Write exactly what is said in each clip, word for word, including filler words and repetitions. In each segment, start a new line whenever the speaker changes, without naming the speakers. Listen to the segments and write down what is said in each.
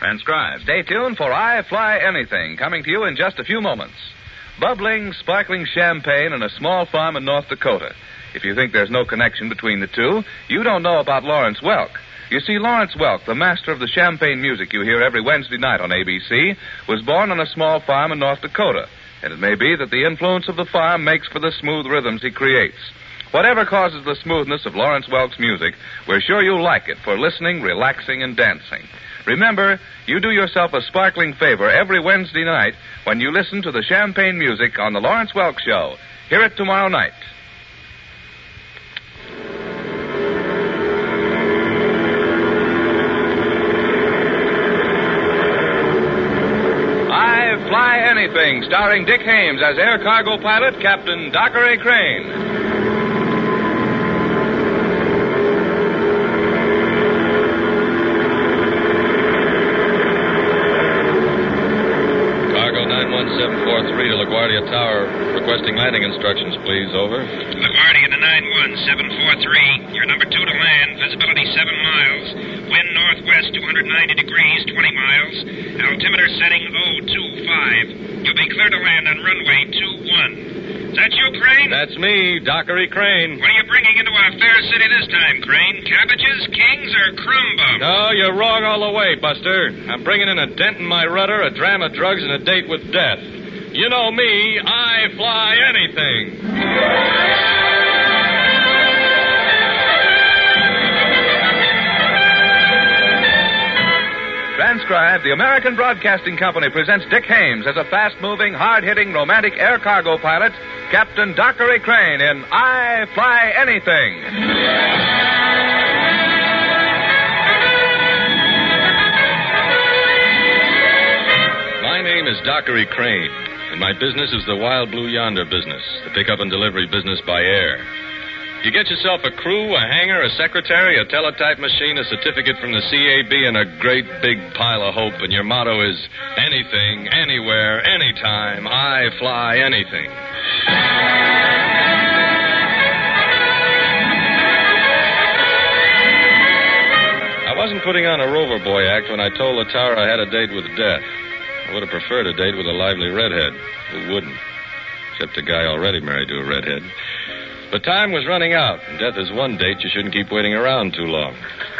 transcribed.
Stay tuned for I Fly Anything, coming to you in just a few moments. Bubbling, sparkling champagne in a small farm in North Dakota. If you think there's no connection between the two, you don't know about Lawrence Welk. You see, Lawrence Welk, the master of the champagne music you hear every Wednesday night on A B C, was born on a small farm in North Dakota. And it may be that the influence of the farm makes for the smooth rhythms he creates. Whatever causes the smoothness of Lawrence Welk's music, we're sure you'll like it for listening, relaxing, and dancing. Remember, you do yourself a sparkling favor every Wednesday night when you listen to the champagne music on the Lawrence Welk Show. Hear it tomorrow night. I Fly Anything, starring Dick Haymes as air cargo pilot Captain Dockery Crane.
seven four three to LaGuardia Tower. Requesting landing instructions, please. Over.
LaGuardia to nine one seven four three. You're number two to land. Visibility seven miles. Wind northwest two hundred ninety degrees, twenty miles. Altimeter setting oh two five. You'll be clear to land on runway two one. Is that you, Crane?
That's me, Dockery Crane.
What are you bringing into our fair city this time, Crane? Cabbages, kings, or crumb bums?
No, you're wrong all the way, Buster. I'm bringing in a dent in my rudder, a dram of drugs, and a date with death. You know me, I fly anything.
Transcribed, the American Broadcasting Company presents Dick Haymes as a fast-moving, hard-hitting, romantic air cargo pilot, Captain Dockery Crane in I Fly Anything.
My name is Dockery Crane, and my business is the Wild Blue Yonder business, the pickup and delivery business by air. You get yourself a crew, a hangar, a secretary, a teletype machine, a certificate from the C A B, and a great big pile of hope, and your motto is anything, anywhere, anytime, I fly anything. I wasn't putting on a Rover Boy act when I told the tower I had a date with death. I would have preferred a date with a lively redhead. Who wouldn't? Except a guy already married to a redhead. But time was running out, and death is one date you shouldn't keep waiting around too long.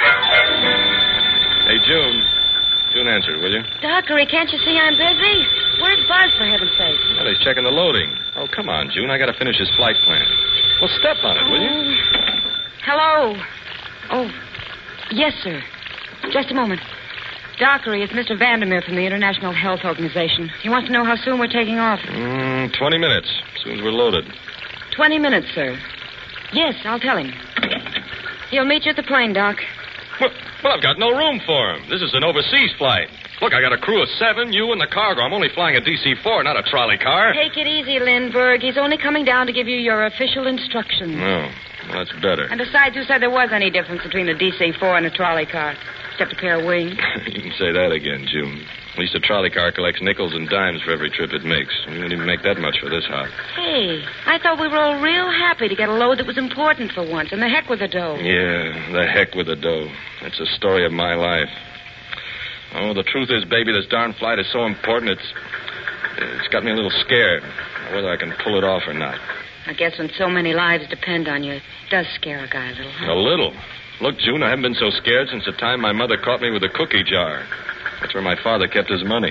Hey, June. June, answer it, will you?
Dockery, can't you see I'm busy? Where's Buzz, for heaven's sake?
Well, he's checking the loading. Oh, come on, June. I got to finish his flight plan. Well, step on it, will you?
Hello. Oh, yes, sir. Just a moment. Dockery, it's Mister Vandermeer from the International Health Organization. He wants to know how soon we're taking off.
Mm, twenty minutes, as soon as we're loaded.
Twenty minutes, sir. Yes, I'll tell him. He'll meet you at the plane, Doc.
Well, well, I've got no room for him. This is an overseas flight. Look, I got a crew of seven, you and the cargo. I'm only flying a D C four, not a trolley car.
Take it easy, Lindbergh. He's only coming down to give you your official instructions.
No, well, that's better.
And besides, who said there was any difference between a D C four and a trolley car? Except a pair of wings.
You can say that again, June. At least a trolley car collects nickels and dimes for every trip it makes. We didn't even make that much for this hop.
Hey, I thought we were all real happy to get a load that was important for once, and the heck with the dough.
Yeah, the heck with the dough. That's the story of my life. Oh, the truth is, baby, this darn flight is so important, it's it's got me a little scared, whether I can pull it off or not.
I guess when so many lives depend on you, it does scare a guy a little. Huh?
A little? Look, June, I haven't been so scared since the time my mother caught me with a cookie jar. That's where my father kept his money.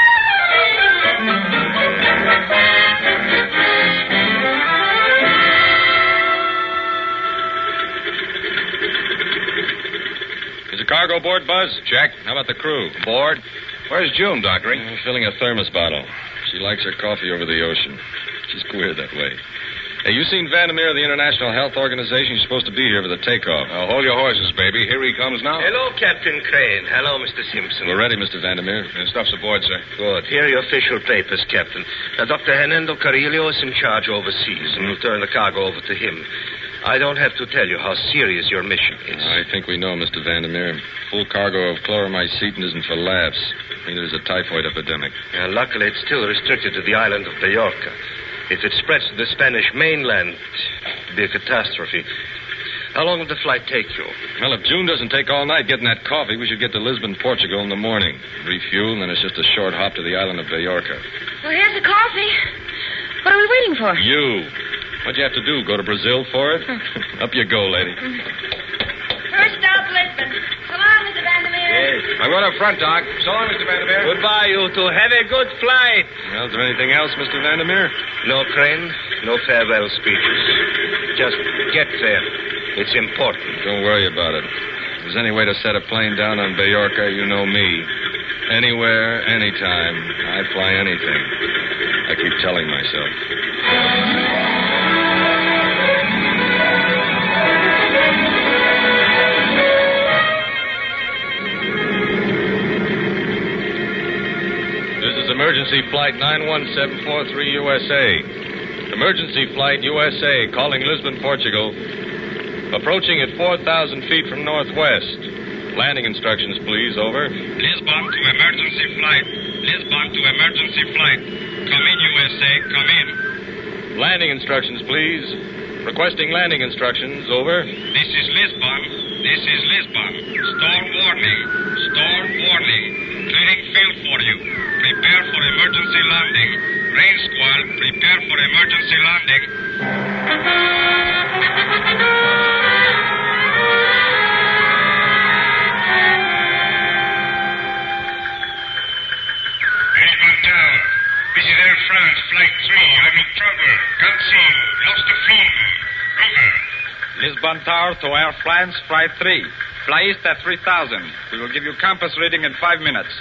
Is the cargo aboard, Buzz?
Check.
How about the crew?
Aboard. Where's June, Dockery?
Uh, filling a thermos bottle. She likes her coffee over the ocean. She's queer that way. Hey, you seen Vandermeer of the International Health Organization? He's supposed to be here for the takeoff.
Now, hold your horses, baby. Here he comes now.
Hello, Captain Crane. Hello, Mister Simpson.
We're ready, Mister Vandermeer.
The stuff's aboard, sir.
Good. Here are your official papers, Captain. Now, Doctor Hernando Carrillo is in charge overseas, and we'll turn the cargo over to him. I don't have to tell you how serious your mission is.
I think we know, Mister Vandermeer. Full cargo of chloramycetin isn't for laughs. Neither is a typhoid epidemic.
And luckily, it's still restricted to the island of Mallorca. If it spreads to the Spanish mainland, it'd be a catastrophe. How long will the flight take you?
Well, if June doesn't take all night getting that coffee, we should get to Lisbon, Portugal in the morning. Refuel, and then it's just a short hop to the island of Mallorca.
Well, here's the coffee. What are we waiting for?
You. What'd you have to do? Go to Brazil for it? Up you go, lady.
First stop, Lisbon. So long, Mister Vandermeer.
Yes. I'm going up front, Doc. So long, Mister Vandermeer.
Goodbye, you two. Have a good flight.
Well, is there anything else, Mister Vandermeer?
No, Crane. No farewell speeches. Just get there. It's important.
Don't worry about it. If there's any way to set a plane down on Mallorca, you know me. Anywhere, anytime. I'd fly anything. I keep telling myself. Emergency flight nine one seven four three U S A. Emergency flight U S A calling Lisbon, Portugal. Approaching at four thousand feet from northwest. Landing instructions, please. Over.
Lisbon to emergency flight. Lisbon to emergency flight. Come in, U S A. Come in.
Landing instructions, please. Requesting landing instructions. Over.
This is Lisbon. This is Lisbon. Storm warning. Storm warning. Clearing field for you. Prepare for emergency landing. Rain squall, prepare for emergency landing. Lisbon Tower. This is Air France, Flight three. I'm in trouble. Can't see you. Lost the phone. Over.
Lisbon Tower to Air France, Flight three. Fly east at three thousand. We will give you compass reading in five minutes.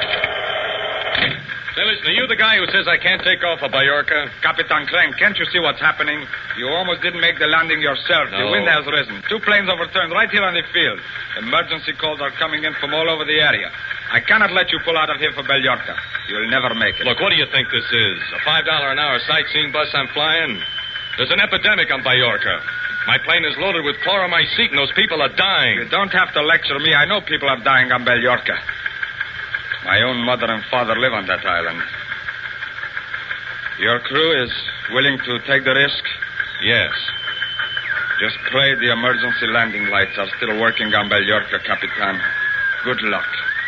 Say, listen, are you the guy who says I can't take off at Mallorca?
Capitan Crane, can't you see what's happening? You almost didn't make the landing yourself. The
No.
wind has risen. Two planes overturned right here on the field. Emergency calls are coming in from all over the area. I cannot let you pull out of here for Mallorca. You'll never make it.
Look, what do you think this is? A five dollar an hour sightseeing bus I'm flying? There's an epidemic on Mallorca. My plane is loaded with chloramycete, and those people are dying.
You don't have to lecture me. I know people are dying on Mallorca. My own mother and father live on that island. Your crew is willing to take the risk?
Yes.
Just pray the emergency landing lights are still working on Mallorca, Capitan. Good luck.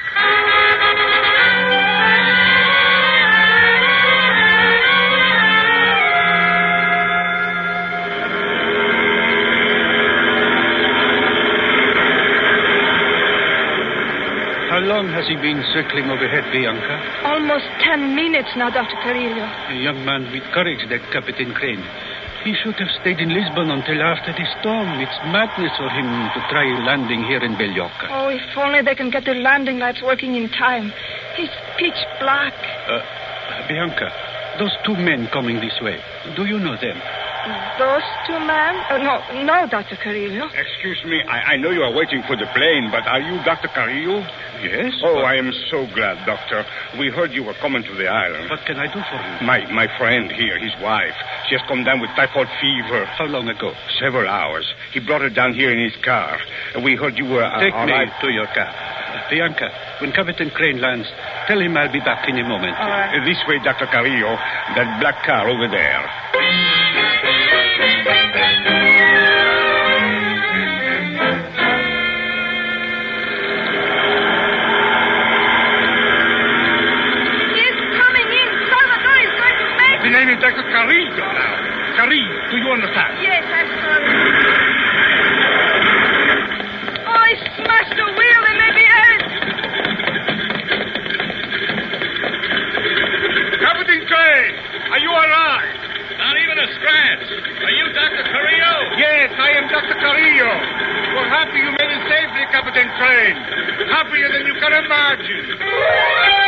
How long has he been circling overhead, Bianca?
Almost ten minutes now, Doctor Carillo.
A young man with courage, that Captain Crane. He should have stayed in Lisbon until after the storm. It's madness for him to try landing here in Mallorca.
Oh, if only they can get the landing lights working in time. It's pitch black.
Uh, Bianca, those two men coming this way, do you know them?
Those two men? Oh, no, no, Doctor Carillo.
Excuse me, I, I know you are waiting for the plane, but are you Doctor Carillo?
Yes.
Oh,
but...
I am so glad, Doctor. We heard you were coming to the island.
What can I do for you?
My my friend here, his wife, she has come down with typhoid fever.
How long ago?
Several hours. He brought her down here in his car. And we heard you were... Uh,
Take
all
me
right.
to your car. Bianca, when Captain Crane lands, tell him I'll be back in a moment.
All right.
Uh, this way, Doctor Carillo. That black car over there.
Salvador is going to make
The name is Doctor Carillo now. Carillo, do you understand?
Yes, I'm sorry. Oh, he smashed the wheel and made me hurt.
Captain Crane, are you all right?
Not even a scratch. Are you Doctor Carillo?
Yes, I am Doctor Carillo. We're happy you made it safely, Captain Crane. Happier than you can imagine.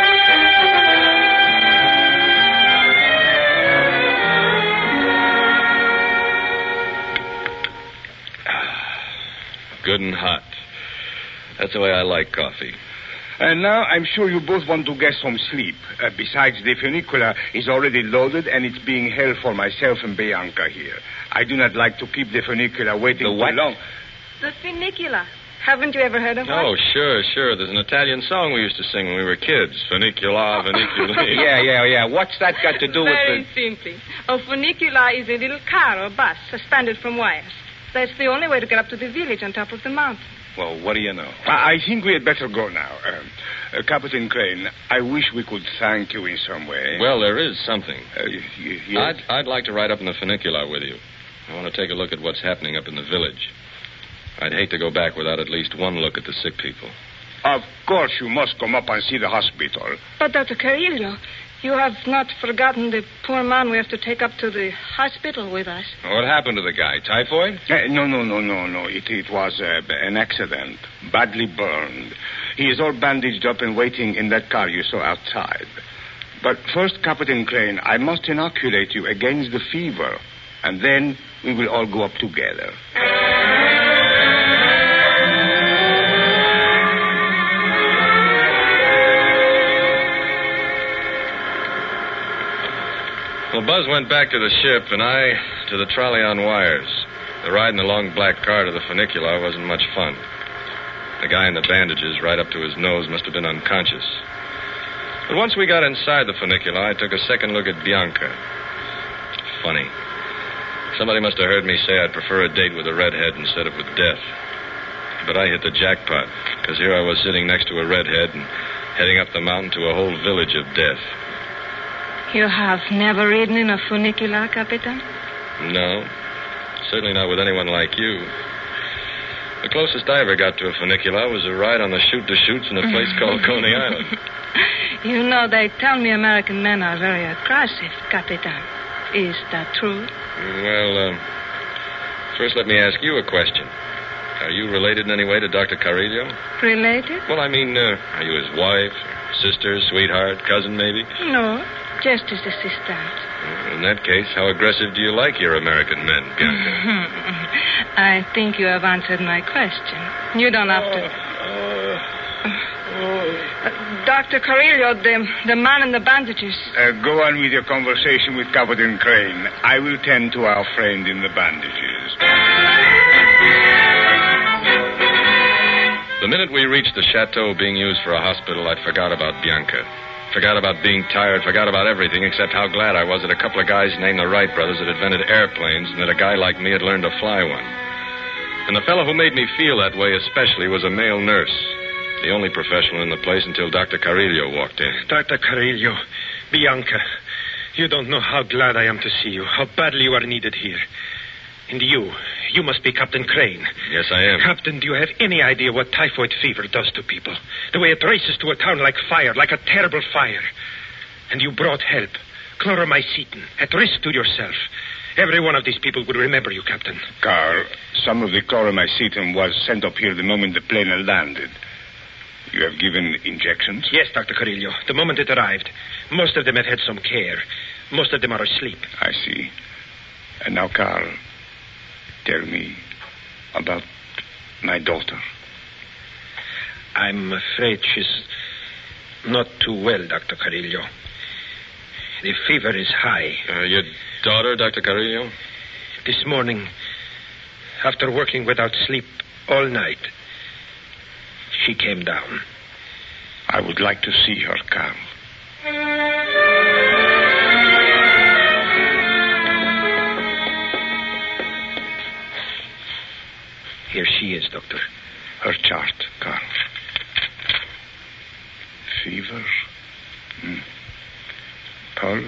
Good and hot. That's the way I like coffee.
And now I'm sure you both want to get some sleep. Uh, besides, the funicular is already loaded and it's being held for myself and Bianca here. I do not like to keep the funicular waiting
The what?
too long.
The funicular. Haven't you ever heard of
Oh,
it?
sure, sure. There's an Italian song we used to sing when we were kids. Funicula, funicula.
Yeah, yeah, yeah. What's that got to do with
Very
the...
simply. A funicular is a little car or bus suspended from wires. That's the only way to get up to the village on top of the mountain.
Well, what do you know?
I I think we had better go now. Um, uh, Captain Crane, I wish we could thank you in some way.
Well, there is something.
Uh, y- y- yes?
I'd, I'd like to ride up in the funicular with you. I want to take a look at what's happening up in the village. I'd hate to go back without at least one look at the sick people.
Of course you must come up and see the hospital.
But, Doctor Carillo, you have not forgotten the poor man we have to take up to the hospital with us.
What happened to the guy? Typhoid?
Uh, no, no, no, no, no. It, it was uh, an accident. Badly burned. He is all bandaged up and waiting in that car you saw outside. But first, Captain Crane, I must inoculate you against the fever. And then we will all go up together.
Well, Buzz went back to the ship, and I to the trolley on wires. The ride in the long black car to the funicular wasn't much fun. The guy in the bandages right up to his nose must have been unconscious. But once we got inside the funicular, I took a second look at Bianca. Funny. Somebody must have heard me say I'd prefer a date with a redhead instead of with death. But I hit the jackpot, because here I was sitting next to a redhead and heading up the mountain to a whole village of death.
You have never ridden in a funicular, Capitan?
No, certainly not with anyone like you. The closest I ever got to a funicular was a ride on the chute-de-chutes in a place called Coney Island.
You know, they tell me American men are very aggressive, Capitan. Is that true?
Well, uh, first let me ask you a question. Are you related in any way to Doctor Carillo?
Related?
Well, I mean, uh, are you his wife, sister, sweetheart, cousin, maybe?
No, just his assistant.
In that case, how aggressive do you like your American men, Bianca?
I think you have answered my question. You don't have to... Uh, Doctor Carillo, the, the man in the bandages.
Uh, go on with your conversation with Captain Crane. I will tend to our friend in the bandages.
The minute we reached the chateau being used for a hospital, I forgot about Bianca. Forgot about being tired, forgot about everything except how glad I was that a couple of guys named the Wright brothers had invented airplanes and that a guy like me had learned to fly one. And the fellow who made me feel that way especially was a male nurse. The only professional in the place until Doctor Carillo walked in.
Doctor Carillo, Bianca, you don't know how glad I am to see you, how badly you are needed here. And you, you must be Captain Crane.
Yes, I am.
Captain, do you have any idea what typhoid fever does to people? The way it races to a town like fire, like a terrible fire. And you brought help. Chloromycetin, at risk to yourself. Every one of these people would remember you, Captain.
Carl, some of the chloromycetin was sent up here the moment the plane had landed. You have given injections?
Yes, Doctor Carillo. The moment it arrived. Most of them have had some care. Most of them are asleep.
I see. And now, Carl, tell me about my daughter.
I'm afraid she's not too well, Doctor Carillo. The fever is high.
Uh, your daughter, Doctor Carillo?
This morning, after working without sleep all night, she came down.
I would like to see her, Carl.
Here she is, Doctor.
Her chart, Carl. Fever. Hmm. Pulse.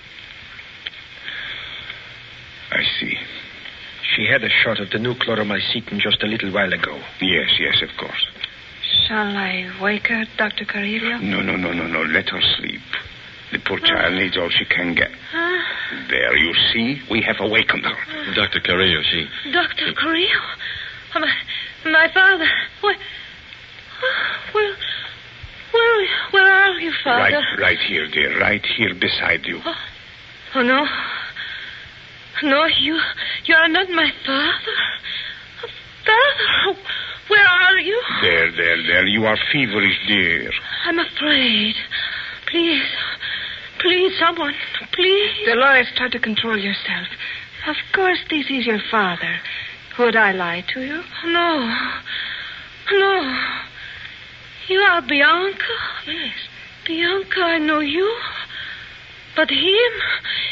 I see.
She had a shot of the new chloromycetin just a little while ago.
Yes, yes, of course.
Shall I wake her, Doctor Carillo?
No, no, no, no, no. Let her sleep. The poor child needs all she can get.
Huh?
There, you see? We have awakened her.
Doctor Carillo, she...
Doctor Carillo? Oh, my, my father. Where, where, where, where are you, Father?
Right, right here, dear. Right here beside you.
Oh, oh no. No, you, you are not my father. Father, where are you?
There, there, there. You are feverish, dear.
I'm afraid. Please, please, someone, please.
Dolores, try to control yourself. Of course, this is your father. Would I lie to you?
No. No. You are Bianca?
Yes.
Bianca, I know you. But him,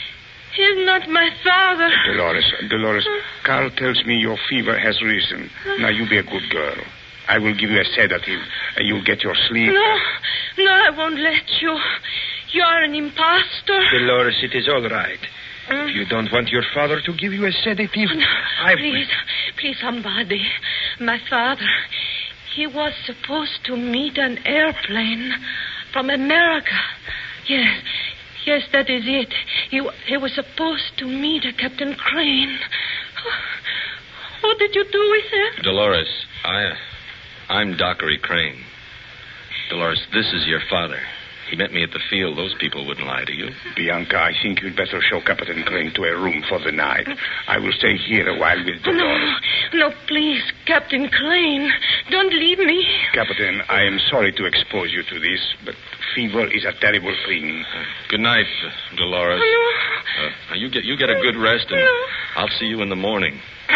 He's not my father.
Dolores, Dolores, Carl tells me your fever has risen. Now, you be a good girl. I will give you a sedative. You'll get your sleep.
No, no, I won't let you. You are an impostor.
Dolores, it is all right. If you don't want your father to give you a sedative,
No,
I
please, please, somebody. My father, he was supposed to meet an airplane from America. Yes, yes, that is it. He, he was supposed to meet a Captain Crane. What did you do with him?
Dolores, I, I'm Dockery Crane. Dolores, this is your father. He met me at the field. Those people wouldn't lie to you.
Bianca, I think you'd better show Captain Crane to a room for the night. I will stay here a while with Dolores.
No, no, please, Captain Crane. Don't leave me.
Captain, I am sorry to expose you to this, but fever is a terrible thing.
Uh, good night, uh, Dolores.
No.
Uh, now you get you get a good rest, and
No.
I'll see you in the morning.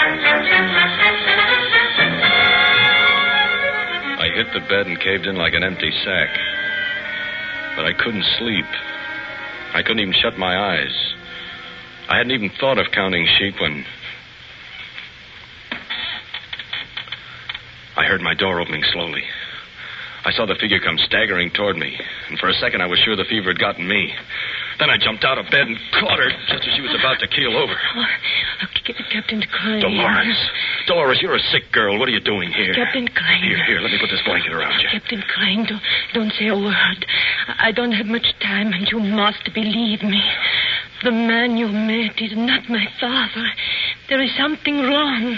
I hit the bed and caved in like an empty sack. But I couldn't sleep. I couldn't even shut my eyes. I hadn't even thought of counting sheep when I heard my door opening slowly. I saw the figure come staggering toward me, and for a second I was sure the fever had gotten me. Then I jumped out of bed and caught her just as she was about to keel over.
Oh, Captain Crane.
Dolores. Dolores, you're a sick girl. What are you doing here?
Captain Crane.
Here, here, let me put this blanket around you.
Captain Crane, don't, don't say a word. I don't have much time, and you must believe me. The man you met is not my father. There is something wrong.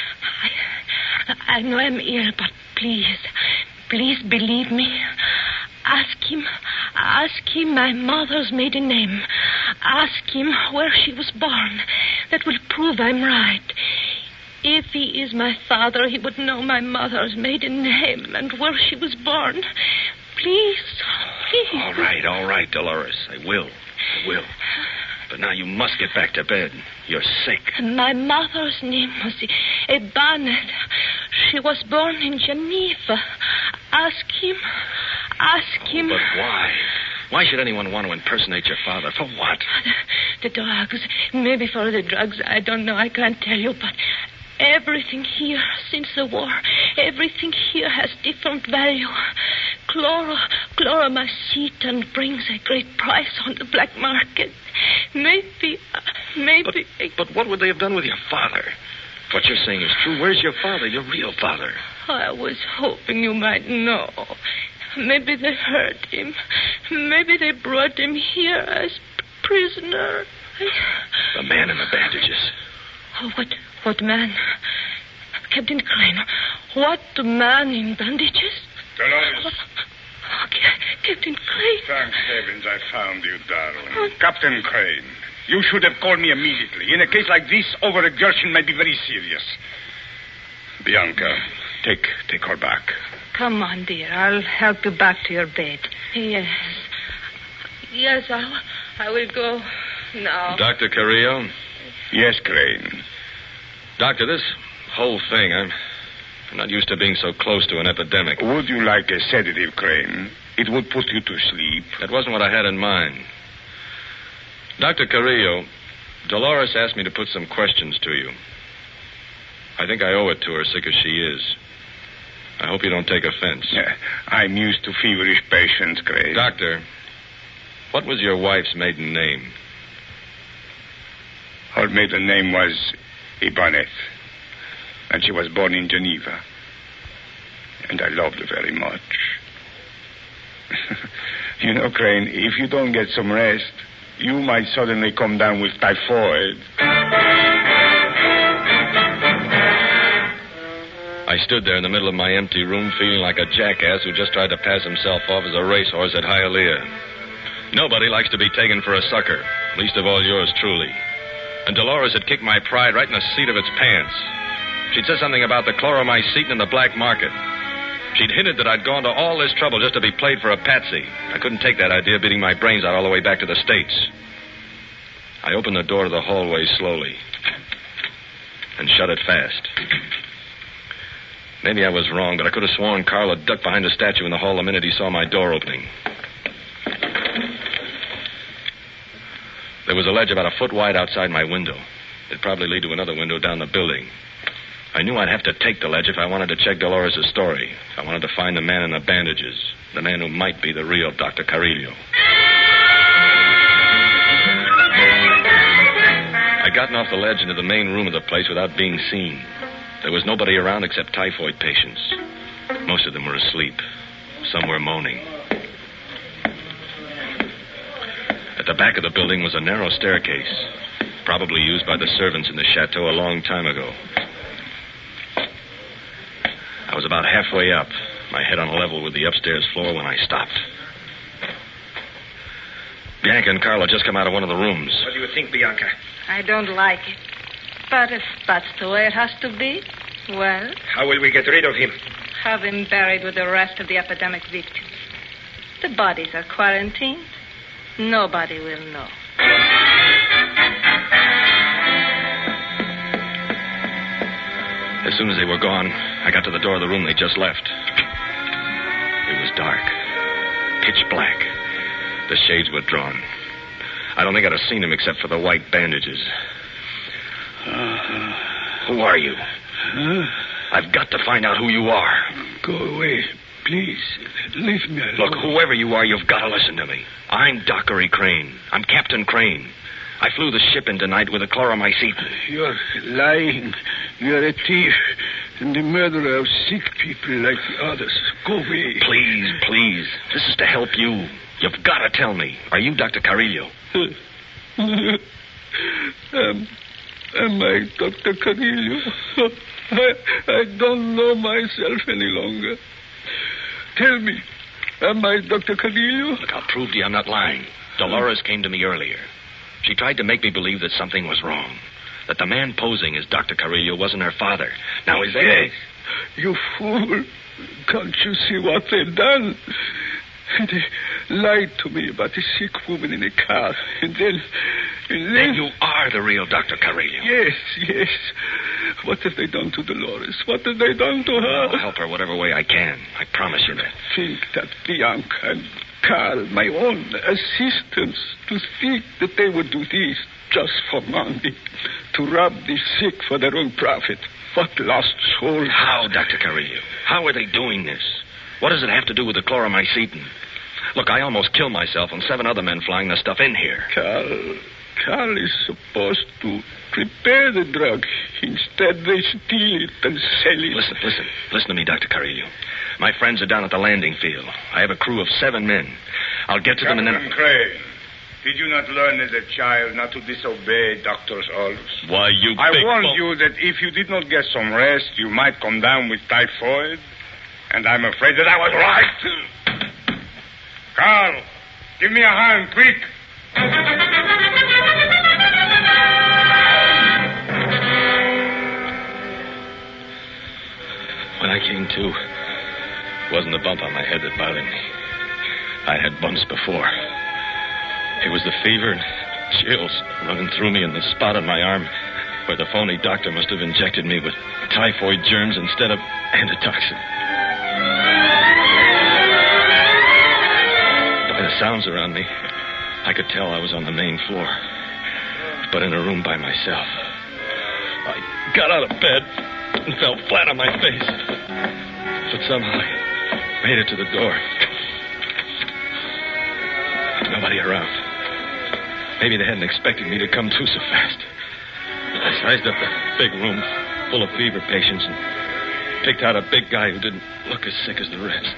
I, I know I'm ill, but please, please believe me. Ask him, ask him my mother's maiden name. Ask him where she was born. That will prove I'm right. If he is my father, he would know my mother's maiden name and where she was born. Please, please.
All right, all right, Dolores. I will. I will. But now you must get back to bed. You're sick.
My mother's name was Ebanet. She was born in Geneva. Ask him. Ask him.
Oh, but why? Why should anyone want to impersonate your father? For what?
The, the drugs. Maybe for the drugs. I don't know. I can't tell you. But everything here since the war, everything here has different value. Chloro, chloromycetin brings a great price on the black market. Maybe, uh, maybe...
But, but what would they have done with your father? What you're saying is true. Where's your father, your real father?
I was hoping you might know. Maybe they hurt him. Maybe they brought him here as prisoner.
The man in the bandages.
Oh, what, what man? Captain Crane, what man in bandages?
Dolores.
Oh, Captain Crane.
Thank heavens I found you, darling. Oh. Captain Crane, you should have called me immediately. In a case like this, overexertion may be very serious. Bianca, take take her back.
Come on, dear. I'll help you back to your bed. Yes. Yes, I, I will go now.
Doctor Carrillo?
Yes, Crane.
Doctor, this whole thing, I'm, I'm not used to being so close to an epidemic.
Would you like a sedative, Crane? It would put you to sleep.
That wasn't what I had in mind. Doctor Carrillo, Dolores asked me to put some questions to you. I think I owe it to her, sick as she is. I hope you don't take offense.
Yeah, I'm used to feverish patients, Crane.
Doctor, what was your wife's maiden name?
Her maiden name was Ibanez, and she was born in Geneva. And I loved her very much. You know, Crane, if you don't get some rest, you might suddenly come down with typhoid.
I stood there in the middle of my empty room feeling like a jackass who just tried to pass himself off as a racehorse at Hialeah. Nobody likes to be taken for a sucker, least of all yours truly. And Dolores had kicked my pride right in the seat of its pants. She'd said something about the chloromycetin in the black market. She'd hinted that I'd gone to all this trouble just to be played for a patsy. I couldn't take that idea beating my brains out all the way back to the States. I opened the door to the hallway slowly and shut it fast. Maybe I was wrong, but I could have sworn Carl had ducked behind a statue in the hall the minute he saw my door opening. There was a ledge about a foot wide outside my window. It'd probably lead to another window down the building. I knew I'd have to take the ledge if I wanted to check Dolores' story. If I wanted to find the man in the bandages. The man who might be the real Doctor Carillo. I'd gotten off the ledge into the main room of the place without being seen. There was nobody around except typhoid patients. Most of them were asleep. Some were moaning. At the back of the building was a narrow staircase, probably used by the servants in the chateau a long time ago. I was about halfway up, my head on a level with the upstairs floor when I stopped. Bianca and Carlo just come out of one of the rooms.
What do you think, Bianca?
I don't like it. But if that's the way it has to be, well...
How will we get rid of him?
Have him buried with the rest of the epidemic victims. The bodies are quarantined. Nobody will know.
As soon as they were gone, I got to the door of the room they just left. It was dark. Pitch black. The shades were drawn. I don't think I'd have seen him except for the white bandages.
Uh,
who are you?
Huh?
I've got to find out who you are.
Go away. Please, leave me alone.
Look, whoever you are, you've got to listen to me. I'm Dockery Crane. I'm Captain Crane. I flew the ship in tonight with a chloromycete.
You're lying. You're a thief and the murderer of sick people like the others. Go away.
Please, please. This is to help you. You've got to tell me. Are you Doctor Carillo?
um, am I Doctor Carillo? I, I don't know myself any longer. Tell me, am I Doctor Carillo?
Look, I'll prove to you I'm not lying. Dolores came to me earlier. She tried to make me believe that something was wrong. That the man posing as Doctor Carillo wasn't her father. Now, is that...
Yes, you fool. Can't you see what they've done? They lied to me about the sick woman in the car. And then... And then...
Then you are the real Doctor Carillo.
Yes, yes. What have they done to Dolores? What have they done to her?
I'll help her whatever way I can. I promise you that.
Think that Bianca and Carl, my own assistants, to think that they would do this just for money, to rob the sick for their own profit. What lost soul.
How, Doctor Carillo? How are they doing this? What does it have to do with the chloromycetin? Look, I almost killed myself and seven other men flying the stuff in here.
Carl, Carl is supposed to prepare the drug. Instead, they steal it and sell it.
Listen, listen. Listen to me, Doctor Carillo. My friends are down at the landing field. I have a crew of seven men. I'll get to
Captain
them and then...
Crane, did you not learn as a child not to disobey doctor's orders?
Why, you
I
big
warned
bull-
you that if you did not get some rest, you might come down with typhoid. And I'm afraid that I was right. Carl, give me a hand, quick.
When I came to, it wasn't the bump on my head that bothered me. I had bumps before. It was the fever and chills running through me in the spot on my arm where the phony doctor must have injected me with typhoid germs instead of antitoxin. By the sounds around me, I could tell I was on the main floor, but in a room by myself. I got out of bed and fell flat on my face, but somehow I made it to the door. Nobody around. Maybe they hadn't expected me to come to so fast. I sized up a big room full of fever patients and picked out a big guy who didn't look as sick as the rest.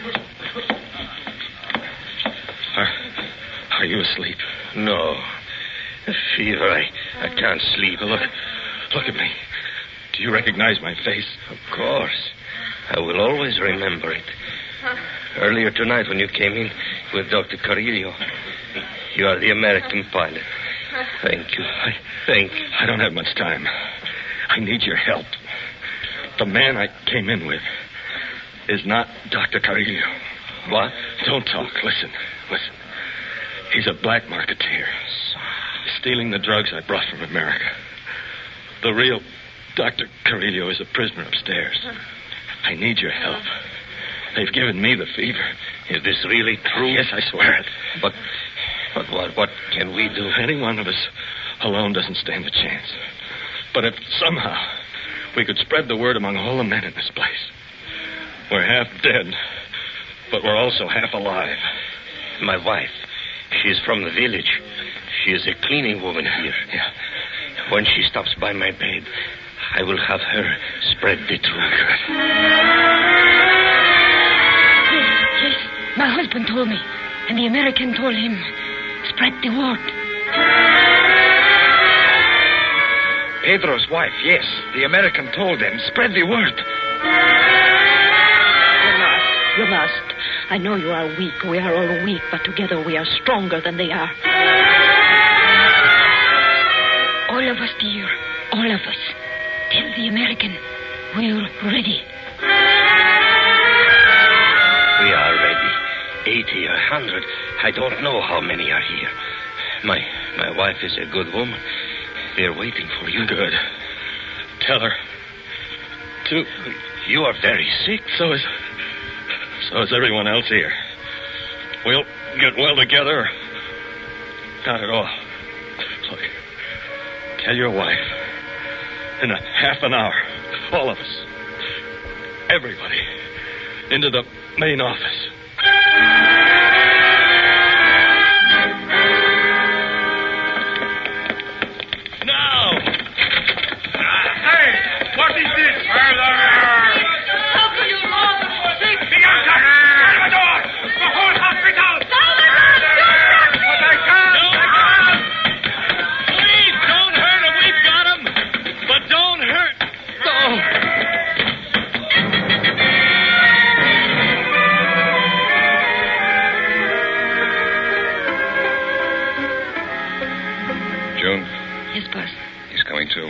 Are, are you asleep?
No. The fever, I, I can't sleep.
Look, look at me. Do you recognize my face?
Of course. I will always remember it. Earlier tonight when you came in with Doctor Carillo, you are the American pilot. Thank you. I, thank you.
I don't have much time. I need your help. The man I came in with is not Doctor Carillo.
What?
Don't talk. Listen. Listen. He's a black marketeer. Stealing the drugs I brought from America. The real Doctor Carillo is a prisoner upstairs. I need your help. They've given me the fever.
Is this really true?
Yes, I swear it.
But But what, what can we do?
Any one of us alone doesn't stand a chance. But if somehow we could spread the word among all the men in this place. We're half dead, but we're also half alive.
My wife, she is from the village. She is a cleaning woman here.
Yeah.
When she stops by my bed, I will have her spread the truth.
Good.
Yes, yes. My husband told me, and the American told him. Spread the word.
Pedro's wife, yes. The American told them. Spread the word.
You must. You must. I know you are weak. We are all weak, but together we are stronger than they are. All of us, dear. All of us. Tell the American we're ready.
We are ready. Eighty, a hundred. I don't know how many are here. My my wife is a good woman. They're waiting for you.
Good. Tell her. To...
You are very sick.
So is... So is everyone else here. We'll get well together. Not at all. Look. Tell your wife. In a half an hour. All of us. Everybody. Into the main office. Now!
Hey! What is this?
How can you wrong? Sick!
Bianca! Salvador! The whole hospital! But I can't!
Please, don't hurt him. We've got him. But don't hurt. Oh.
June,
Yes, boss.
he's coming too.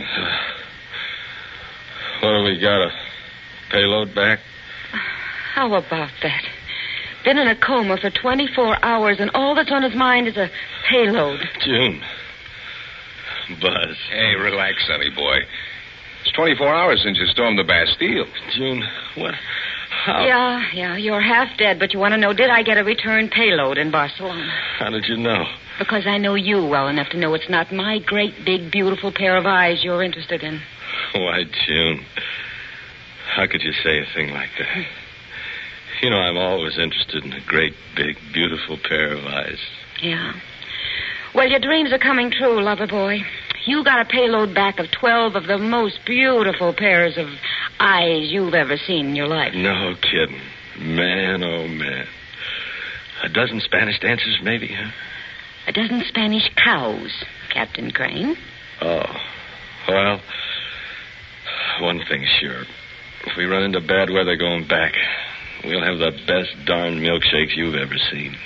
What do we got? A payload back?
How about that? Been in a coma for twenty-four hours, and all that's on his mind is a payload.
June. Buzz.
Hey, relax, sonny boy. It's twenty-four hours since you stormed the Bastille.
June, what? How?
Yeah, yeah, you're half dead, but you want to know, did I get a return payload in Barcelona?
How did you know?
Because I know you well enough to know it's not my great, big, beautiful pair of eyes you're interested in.
Why, June, how could you say a thing like that? You know, I'm always interested in a great, big, beautiful pair of eyes.
Yeah. Well, your dreams are coming true, lover boy. You got a payload back of twelve of the most beautiful pairs of eyes you've ever seen in your life.
No kidding. Man, oh, man. A dozen Spanish dancers, maybe, huh?
A dozen Spanish cows, Captain Crane.
Oh. Well, one thing's sure. If we run into bad weather going back, we'll have the best darn milkshakes you've ever seen.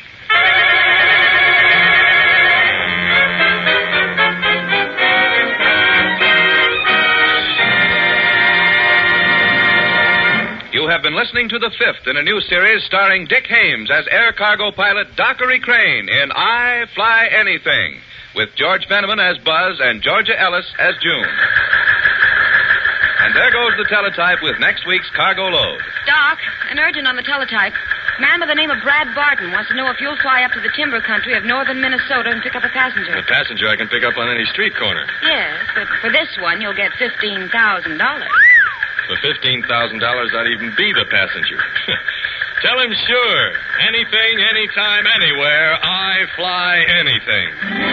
You have been listening to the fifth in a new series starring Dick Hames as air cargo pilot Dockery Crane in I Fly Anything, with George Fenneman as Buzz and Georgia Ellis as June. And there goes the teletype with next week's cargo load.
Doc, an urgent on the teletype. Man by the name of Brad Barton wants to know if you'll fly up to the timber country of northern Minnesota and pick up a passenger.
A passenger I can pick up on any street corner.
Yes, but for this one, you'll get fifteen thousand dollars.
For fifteen thousand dollars, I'd even be the passenger. Tell him sure. Anything, anytime, anywhere, I fly anything.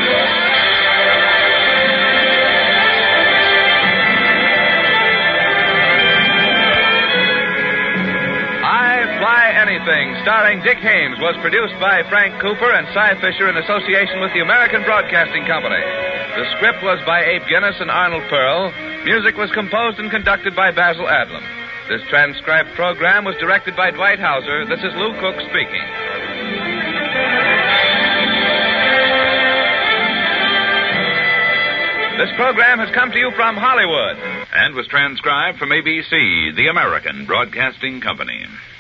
I Fly Anything, starring Dick Hames, was produced by Frank Cooper and Cy Fisher in association with the American Broadcasting Company. The script was by Abe Guinness and Arnold Pearl. Music was composed and conducted by Basil Adlam. This transcribed program was directed by Dwight Hauser. This is Lou Cook speaking. This program has come to you from Hollywood
and was transcribed from A B C, the American Broadcasting Company.